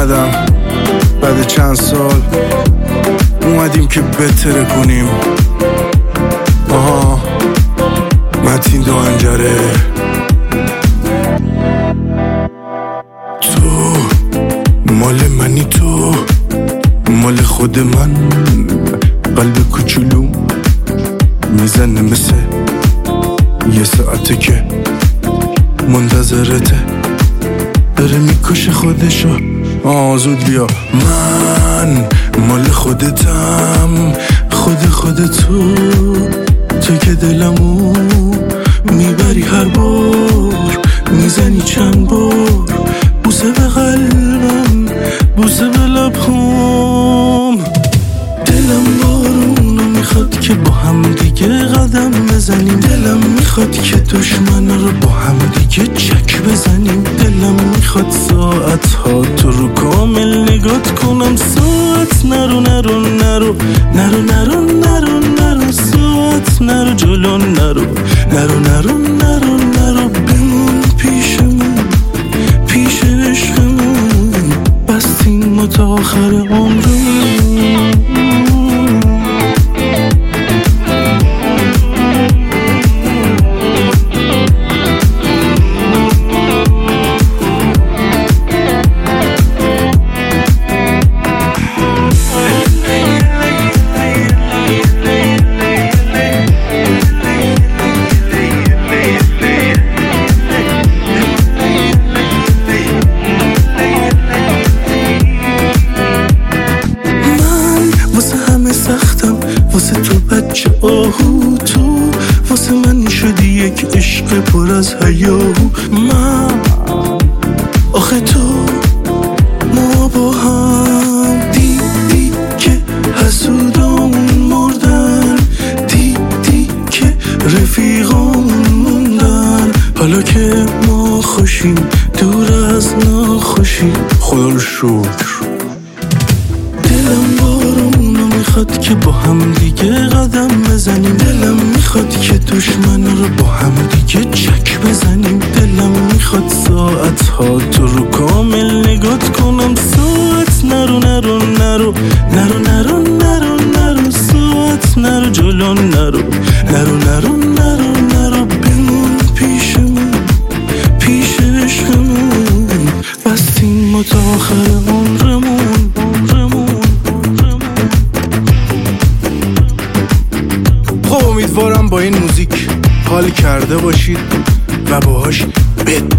اومدم بعد چند سال، اومدیم که بهتره کنیم. آها متین دوانجره. تو مال منی، تو مال خود من. قلب کوچولو میزنه مثل یه ساعته که منتظرته، داره میکشه خودشو. زود بیا. من مال خودتم، خودتو، تو که دلمو میبری هر بار، میزنی چند بار بوسه به قلبم، بوسه به لبم. دلم بارونو میخواد که با هم دیگه قدم بزنیم، دلم میخواد که دشمن رو با هم دیگه چک بزنیم، دلم میخواد ساعت ها تو رو کامل نگات کنم. ساعت نرو نرو نرو نرو نرو نرو نرو، ساعت نرو جلو نرو نرو نرو نرو نرو، بمون پیشمون پیش عشقمون، بستیم ما تا آخر عمرمون. واسه تو بچه آهو، تو واسه من شدی یک عشق پر از حیاهو. من آخه تو ما با هم دیدی که حسودامون مردن، دیدی که رفیقامون موندن، حالا که ما خوشیم دور از ناخوشی، خدا رو شکر. دلم بارونو میخواد که با هم دیگه قدم بزنیم، دلم میخواد که دشمن رو با هم دیگه چک بزنیم، دلم میخواد ساعت ها تو رو کامل نگات کنم. ساعت نرو نرو نرو نرو نرو نرو نرو، ساعت نرو جلو نرو نرو نرو نرو نرو، بمون پیشمون پیش عشقمون، بستیم ما تا آخر عمرمون. امیدوارم با این موزیک حال کرده باشید و باهاش